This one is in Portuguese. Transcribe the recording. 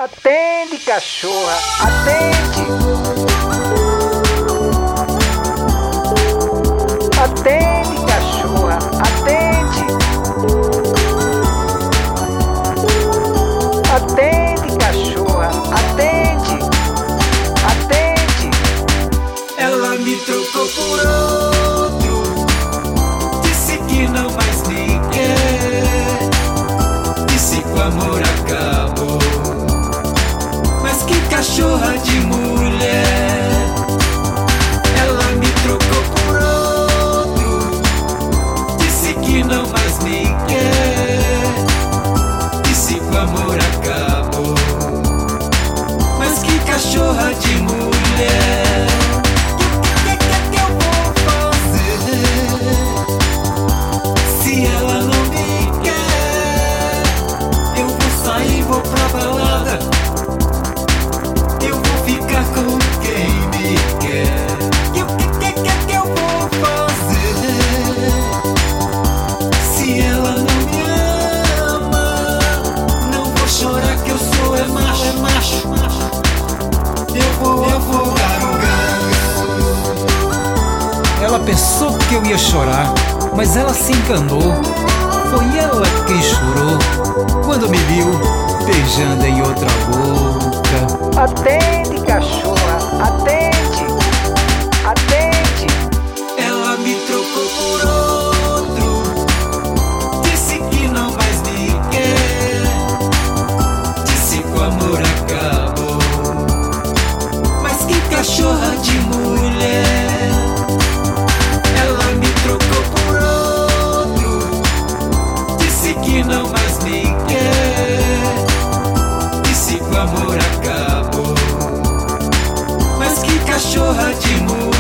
Atende, cachorra, atende. Atende, cachorra, atende. Atende, cachorra, atende. Atende. Ela me trocou por outro, disse que não mais me quer, disse que o amor acabou. Mas que cachorra de mulher. Ela me trocou por outro, disse que não mais me quer, disse que o amor acabou. Mas que cachorra de mulher. O que eu vou fazer se ela não me quer? Eu vou sair, vou pra balada, eu vou ficar com quem me quer. O que eu vou fazer se ela não me ama? Não vou chorar que eu sou macho. Eu vou dar um ganso. Ela pensou que eu ia chorar, mas ela se enganou. Foi ela quem chorou quando me viu beijando em outra boca. Atende, cachorra, atende. Atende. Ela me trocou por outro, disse que não mais me quer, disse que o amor acabou. Mas que cachorra de mulher. Ela me trocou por outro, disse que não mais me quer, disse que o amor acabou. Mas que cachorra de mulher.